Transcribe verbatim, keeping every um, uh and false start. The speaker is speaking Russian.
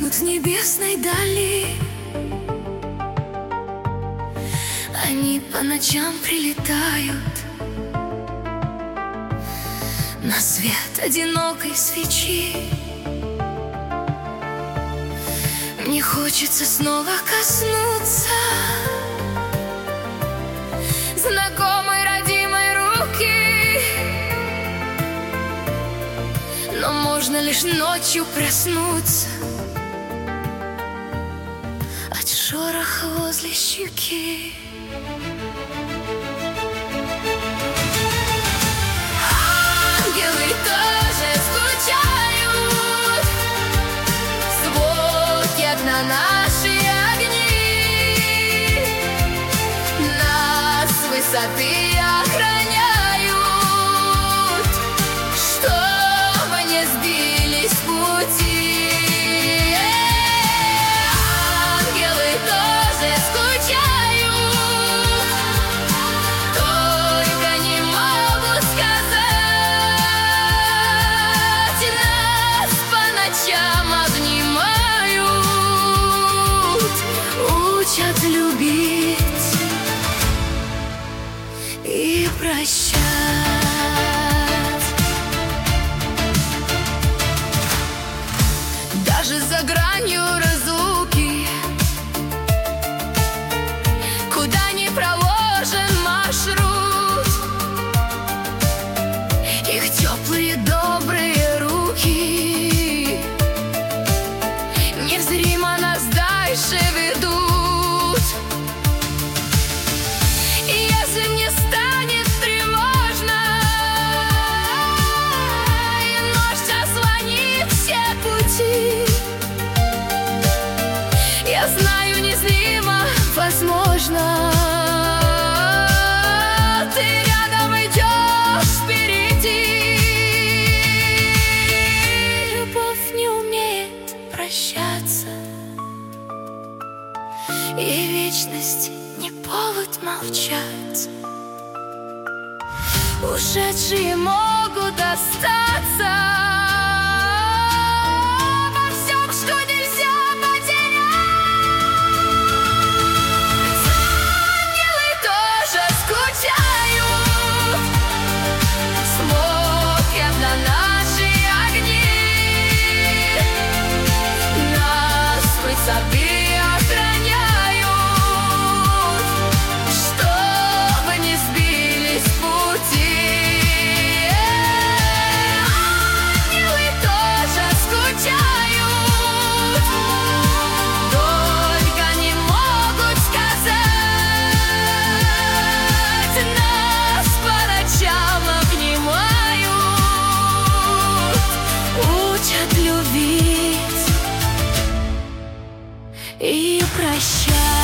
гаснут в небесной дали. Они по ночам прилетают на свет одинокой свечи. Мне хочется снова коснуться знакомой родимой руки, но можно лишь ночью проснуться от шороха возле щеки. Ангелы тоже скучают, смотрят на наши огни, нас с высоты охраняют, чтобы не сбились с пути. Ангелы тоже скучают, только не могут сказать, нас по ночам обнимают, учат любить и прощать. Даже за гранью разлуки, куда ни проложен маршрут, их теплые добрые руки незримо нас дальше ведут. И если мне станет тревожно и ночь заслонит все пути, я знаю, незримо, возможно, ты рядом идешь впереди. Любовь не умеет прощаться, и вечность не повод молчать. Ушедшие могут остаться во всем, что нельзя потерять. Ангелы тоже скучают, смотрят на наши огни, нас с высоты охраняют, чтобы не сбились с пути. Ангелы тоже скучают, только не могут сказать, нас по ночам обнимают, учат любить и прощать.